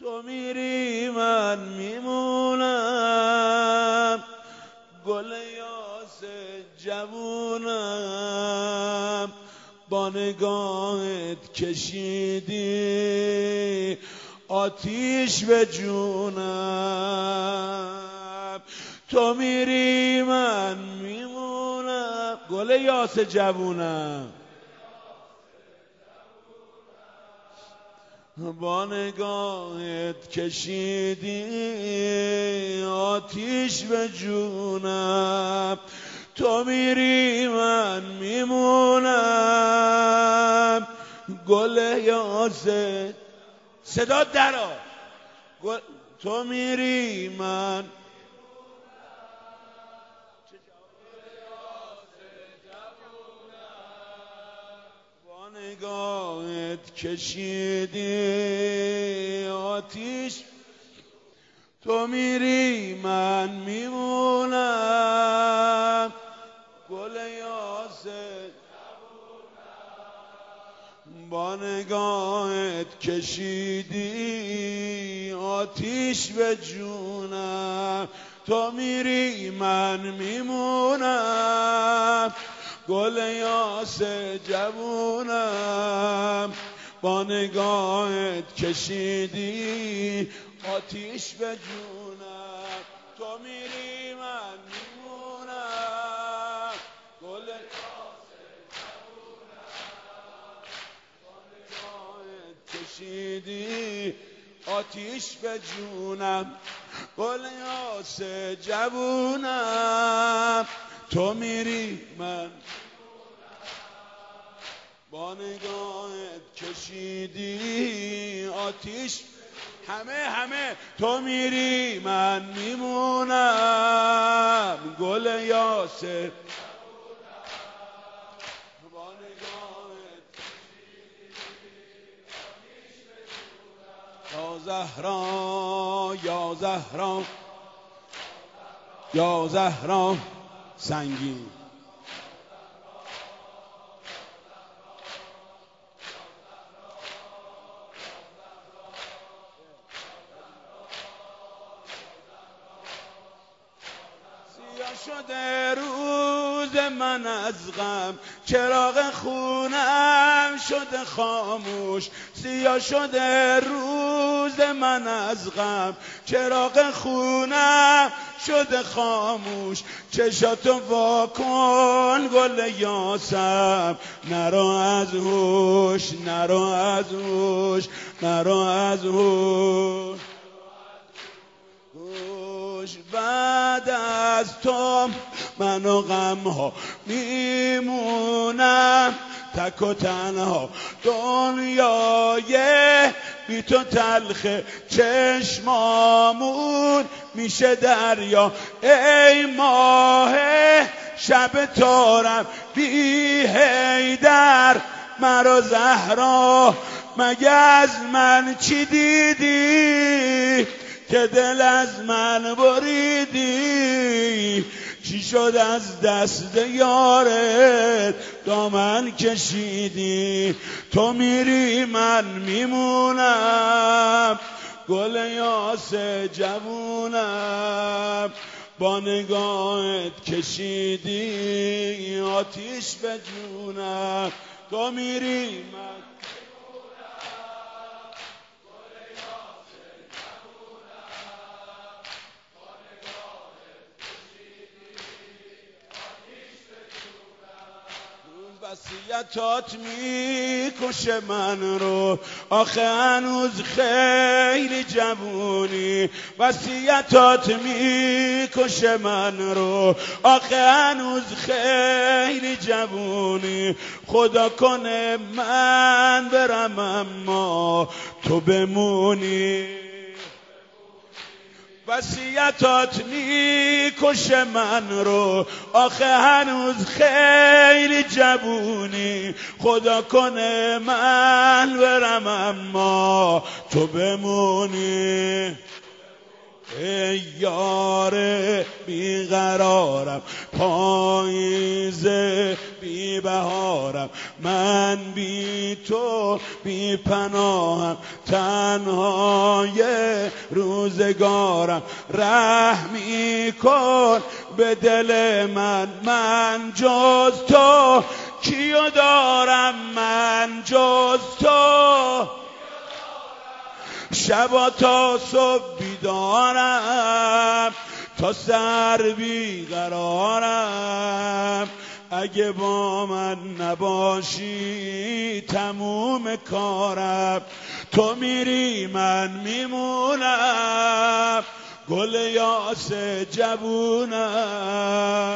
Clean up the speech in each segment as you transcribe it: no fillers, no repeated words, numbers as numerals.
تو میری من میمونم، گل یاس جوونم، با نگاهت کشیدی آتیش به جونم. تو میری من میمونم، گل یاس جوونم، با نگاهت کشیدی آتیش به جونم. تو میری من میمونم، گل یاس صدا درا، تو میری من با نگاهت کشیدی آتیش. تو میری من میمونم، گل یاس با نگاهت کشیدی آتیش به جونم. تو میری من میمونم، گل یاس جوونم، با نگاهت کشیدی آتیش به جونم. تو میری من میمونم، گل یاس کشیدی آتیش به جونم. گل یاس جوونم، تو میری من با نگاهت کشیدی آتیش. همه تو میری من میمونم، گل یاس با نگاهت یا زهرا یا زهرا یا زهرا سنگین. سیاه شده روز من از غم، چراغ خونم شده خاموش. سیاه شده روز من از غم، چراغ خونم شده خاموش. چشاتو واکن گل یاسم، نرو از هوش، نرو از هوش، نرو از هوش. بعد از تو من و غم ها میمونم تک و تنها. دنیای بی تو تلخه، چشمامون میشه دریا. ای ماه شب تارم بی حیدر، مرا زهرا مگه از من چی دیدی که دل از من بریدی؟ چی شد از دست یارت دامن کشیدی؟ تو میری من میمونم، گل یاس جوونم، با نگاهت کشیدی آتیش به جونم. تو میری من وصیتات میکشه من رو، آخه هنوز خیلی جوونی. وصیتات میکشه من رو، آخه هنوز خیلی جوونی. خدا کنه من برم اما تو بمونی. وصیتات میکشه من رو، آخه هنوز خیلی جوونی. خدا کنه من برم اما تو بمونی. ای یار بیقرارم، پاییزه بی بهارم، من بی تو بی پناهم، تنهای روزگارم. رحمی کن به دل من جز تو کیو دارم، من جز تو شبا تا صبح بیدارم، تا سر بیقرارم. اگه با من نباشی تموم کارم، تو میری من میمونم، گل یاس جوونم.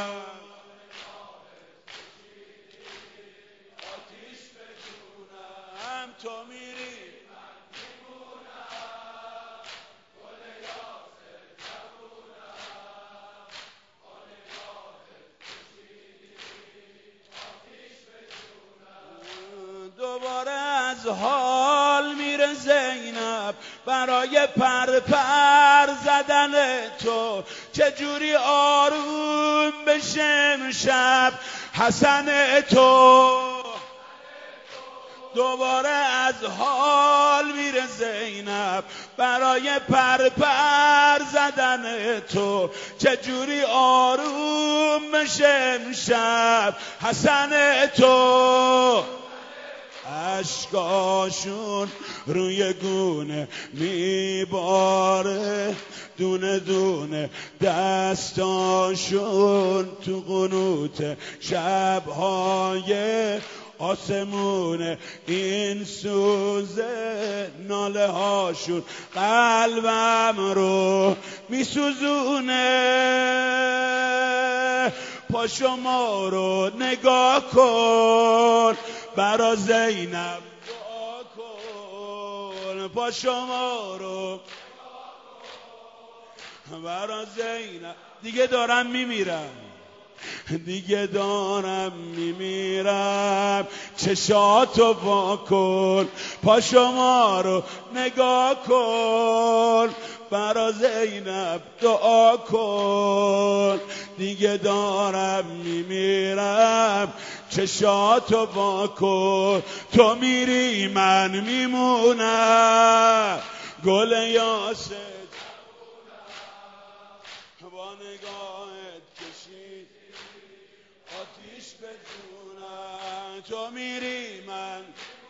آتیش به جونم تو میری من میمونم، گل یاس جوونم. گل یاس آتیش به جونم. دوباره از حال میره زینب برای پر زدن تو، چجوری آروم بشه امشب حسن تو. دوباره از حال میره زینب برای پر زدن تو، چجوری آروم بشه امشب حسن تو. اشکاشون روی گونه میباره، دونه دونه دستاشون تو قنوت شبهای آسمونه. این سوزه ناله هاشون قلبم رو میسوزونه. پا شما رو نگاه کن برا زینب دعا کن، پا شما رو برا زینب. دیگه دارم میمیرم، دیگه دارم میمیرم، چشاتو وا کن، پا شما رو نگاه کن برا زینب دعا کن. دیگه دارم میمیرم، چشاتو وا کن، تو میری من میمونم، گل یاس با نگاهت کشید آتیش به جونم. تو میری من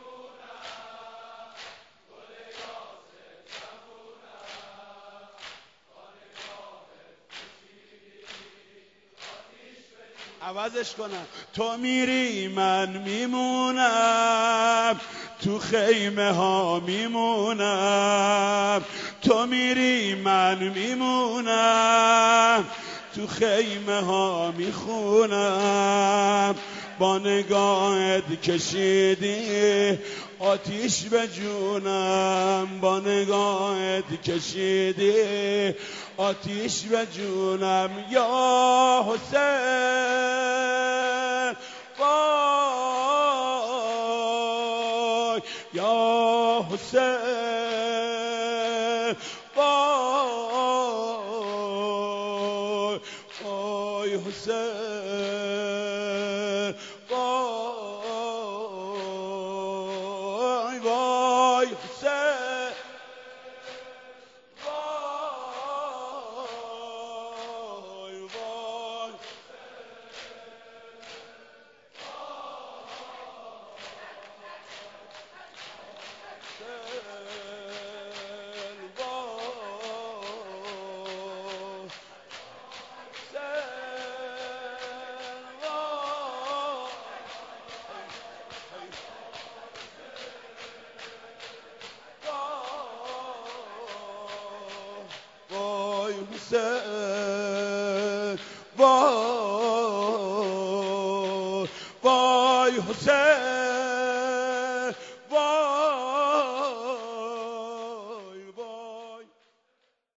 عوضش کنم. تو میری من میمونم، تو خیمه ها میمونم. تو میری من میمونم، تو خیمه ها میخونم. با نگاهت کشیدی آتیش به جونم، با نگاهت کشیدی آتیش به جونم. یا حسین وای، یا حسین وای، وای حسین وای، وای حسین وای، وای وای حسین وای، وای حسین